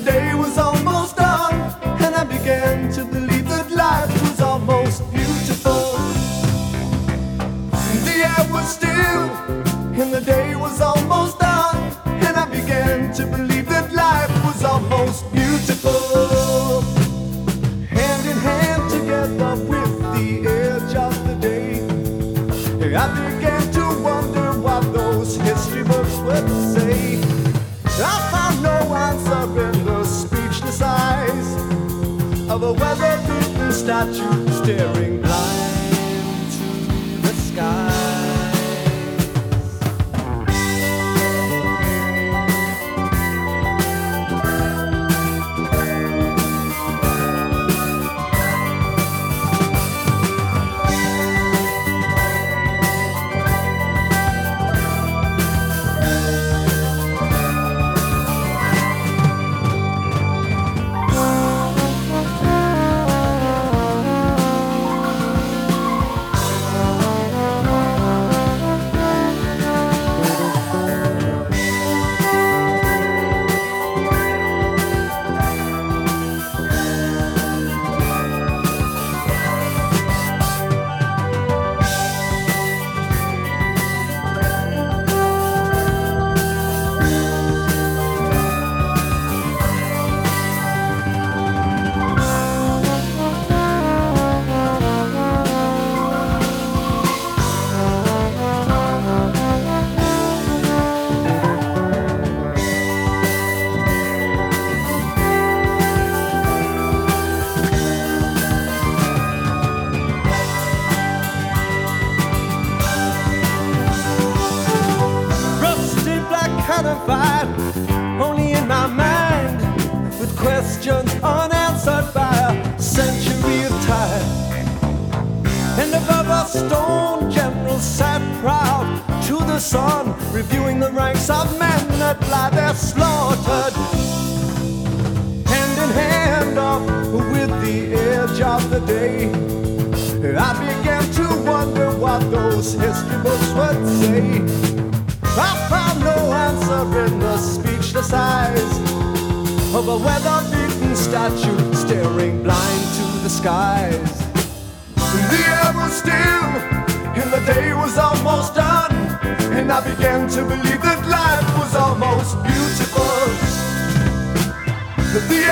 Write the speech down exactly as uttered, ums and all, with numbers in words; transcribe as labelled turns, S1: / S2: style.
S1: day was almost done, and I began to believe that life was almost beautiful. The air was still, and the day was almost done, and I began to believe that life was almost beautiful. Hand in hand together with the edge of the day, I began to wonder what those history books would say. I found no answer in the speechless eyes of a weather-beaten statue staring blind to the sky. Only in my mind, with questions unanswered by a century of time. And above a stone general sat proud to the sun, reviewing the ranks of men that lie there slaughtered. Hand in hand up with the edge of the day, I began to wonder what those history books would say. I found no answer in the speechless eyes of a weather-beaten statue staring blind to the skies. The air was still, and the day was almost done, and I began to believe that life was almost beautiful. The